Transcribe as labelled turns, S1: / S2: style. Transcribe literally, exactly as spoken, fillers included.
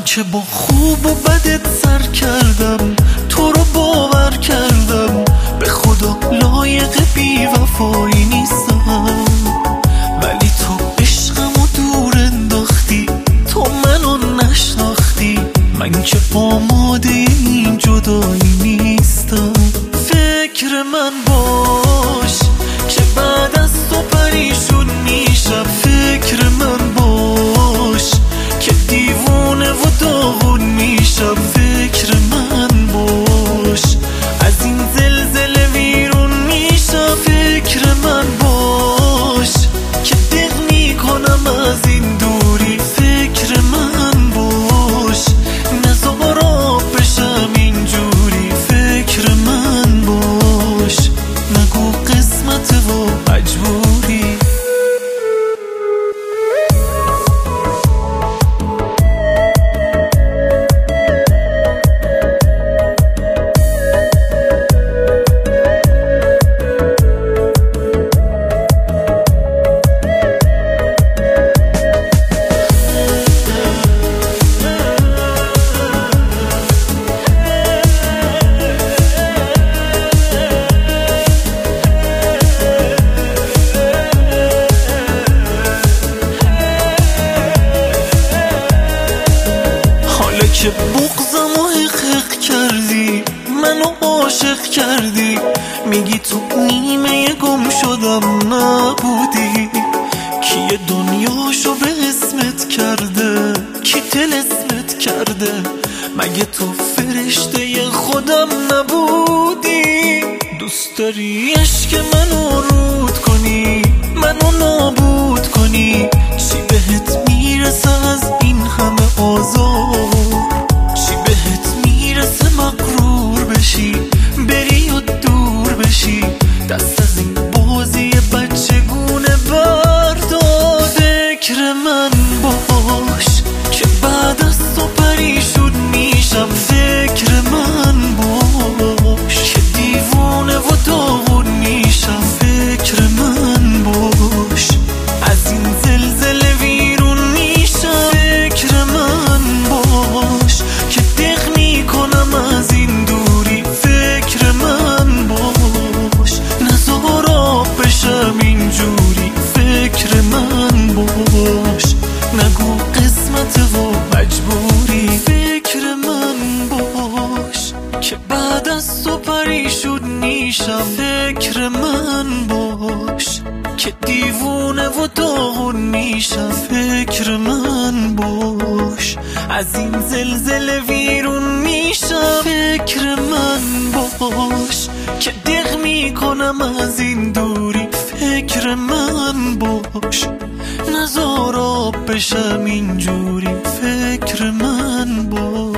S1: که با خوب و بدت سر کردم، تو رو باور کردم، به خدا لایق بی وفایی نیستم. ولی تو عشقمو دور انداختی، تو منو نشناختی، من که آماده این جدایی نیستم. فکر من باش که بعد از تو پریشون میشم، فکر من باش که دیوونه و داغون میشم، فکر من باش از این زلزله ویرون میشم، فکر من باش که دق میکنم از این دوری، فکر من باش نزار آب بشم اینجوری، فکر من باش نگو قسمت و مجبوری. که بغضم و حقق کردی، منو عاشق کردی، میگی تو نیمه گم شدم نبودی. کی دنیاشو به اسمت کرده، کی طلسمت کرده، مگه تو فرشته خودم نبودی؟ دوست داری عشق منو رود کنی، منو نابود کنی، چی بهت میرسه از این همه آزار؟ چی بهت میرسه مغرور بشی، بری و دور بشی، دست از این بازی بچگونه بردار. فکر من باش که بعد از تو پریشون میشم، فکر من باش که دیوونه و داغون میشم، فکر من باش از این زلزله ویرون میشم، فکر من باش که دق میکنم از این دوری، فکر من باش نزار آب بشم اینجوری، فکر من باش نگو قسمت و مجبوری. فکر من باش که بعد از تو پریشون میشم، فکر من باش که دیوونه و داغون میشم، فکر من باش از این زلزله ویرون میشم، فکر من باش که دق میکنم از این دوری، فکر من باش نزار آب بشم اینجوری، فکر من باش.